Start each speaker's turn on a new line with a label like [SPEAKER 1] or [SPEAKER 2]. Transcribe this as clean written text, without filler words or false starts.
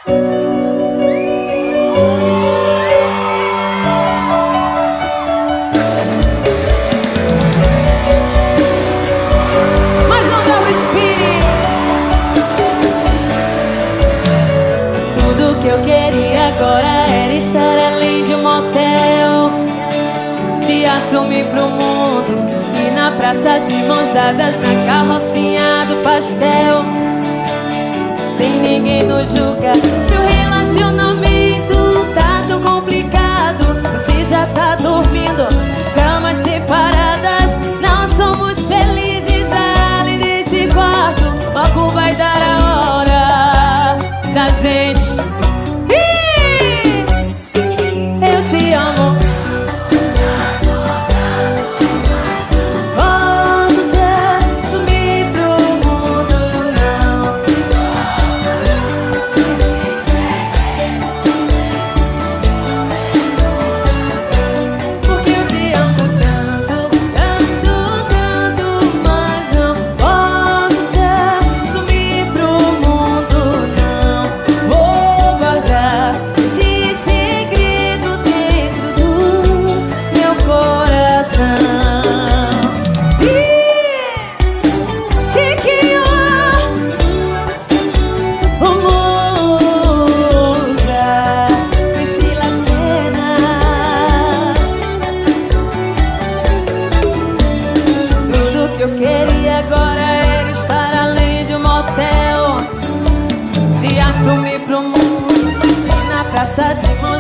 [SPEAKER 1] Mais onda o espírito. Tudo que eu queria agora era estar além de um motel, te assumir pro mundo e na praça de mãos dadas na carrocinha do pastel. Sem ninguém nos julga, meu relacionamento tá tão complicado. Você já tá dormindo, camas separadas, não somos felizes além desse quarto. Logo vai dar a hora da gente. Eu te amo. Eu queria agora era estar além de um motel, te assumir pro mundo e na praça de mão